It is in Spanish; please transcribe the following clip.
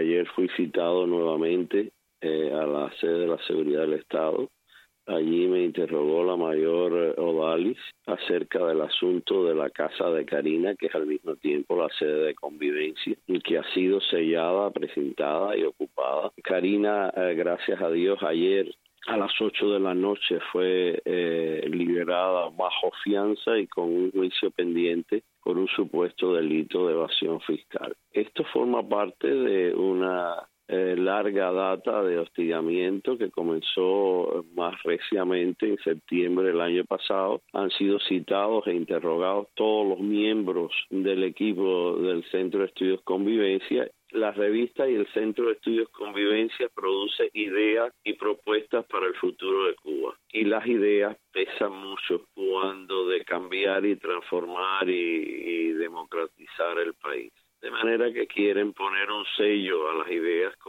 ayer fui citado nuevamente a la sede de la Seguridad del Estado. Allí me interrogó la mayor Odalis acerca del asunto de la casa de Karina, que es al mismo tiempo la sede de convivencia y que ha sido sellada, presentada y ocupada. Karina, gracias a Dios, ayer a las 8 de la noche fue liberada bajo fianza y con un juicio pendiente por un supuesto delito de evasión fiscal. Esto forma parte de una larga data de hostigamiento que comenzó más reciamente en septiembre del año pasado. Han sido citados e interrogados todos los miembros del equipo del Centro de Estudios Convivencia. La revista y el Centro de Estudios Convivencia produce ideas y propuestas para el futuro de Cuba. Y las ideas pesan mucho cuando de cambiar y transformar y democratizar el país. De manera que quieren poner un sello a las ideas